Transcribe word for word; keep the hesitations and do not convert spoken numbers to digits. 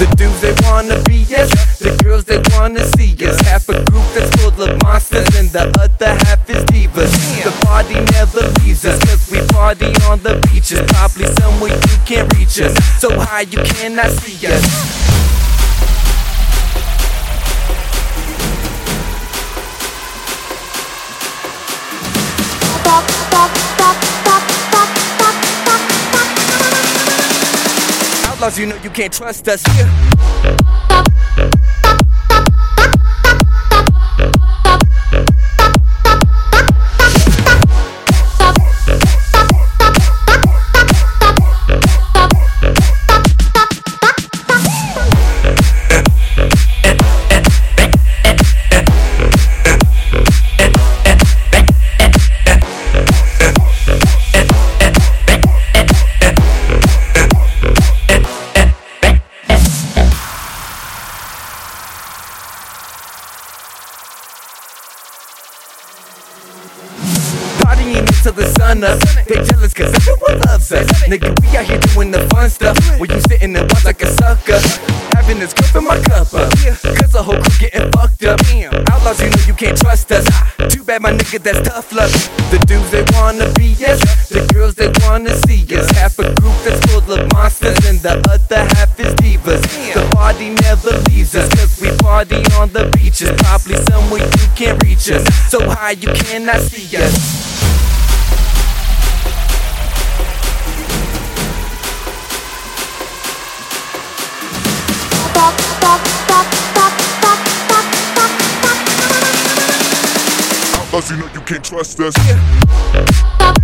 dudes they wanna be us, the girls they wanna see us. Half a group that's full of monsters and the other half is divas. The party never leaves us, cause we party on the beaches. Probably somewhere you can't reach us, so high you cannot see us. Outlaws, you know you can't trust us. Yeah. Partying until the sun up. They jealous cause everyone loves us. Nigga, we out here doing the fun stuff, where you sitting and watch like a sucker. Having this cup in my cup up, cause the whole crew getting fucked up. Outlaws, you know you can't trust us. Too bad my nigga, that's tough luck. The dudes they wanna be us, the girls they wanna see us. Half a group that's full of monsters and the other half is divas. The party never leaves us, cause we party on the beaches. Probably somewhere you can't reach us, so high you cannot see us. Outlaws, you know you can't trust us.